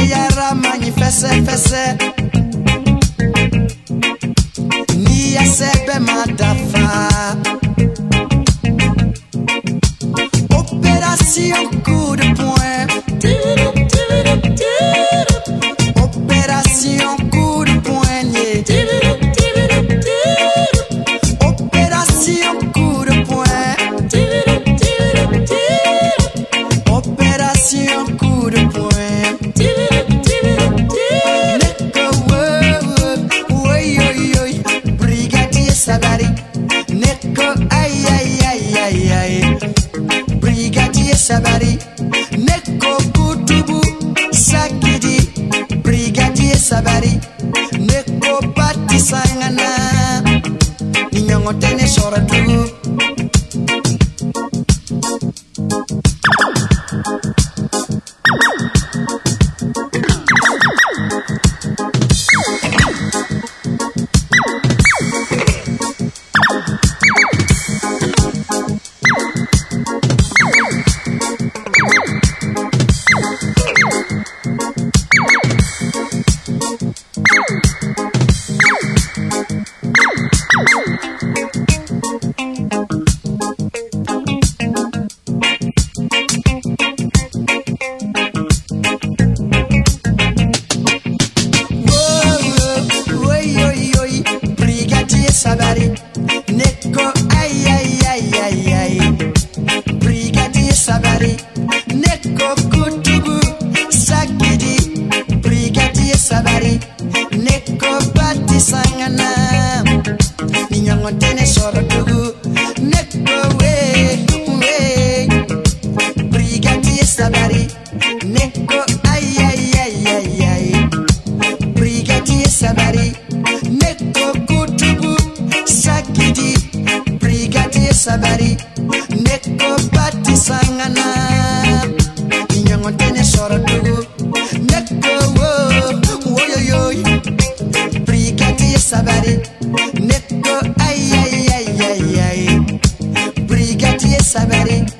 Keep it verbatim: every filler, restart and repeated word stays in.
yara mani fese fese ni ya sebe madafa opération coup de poing opération coup de poignet opération coup de poing opération coup de poing Sabari, Neko ay ay ay ay ay, Brigadier Sabari, Neko Kutubu Sakidi, Brigadier Sabari, Neko Pati Sangana, Ninyongo tene soratu. Sabari, Neko ay ay ay ay ay, Brigadier Sabari, Neko Kutubu Sakidi, Brigadier Sabari, Neko Pati Sangana, Ninyongo tene soratugu, Neko we we, Brigadier Sabari, Neko ay ay ay ay ay, Brigadier Sabari, Neko Kutubu Sakidi, Brigadier Sabari, Neko Pati Sangana, Ninyongo tene soratugu, Neko wo wo yo yo, Brigadier Sabari, Neko ay ay ay ay ay, Brigadier Sabari.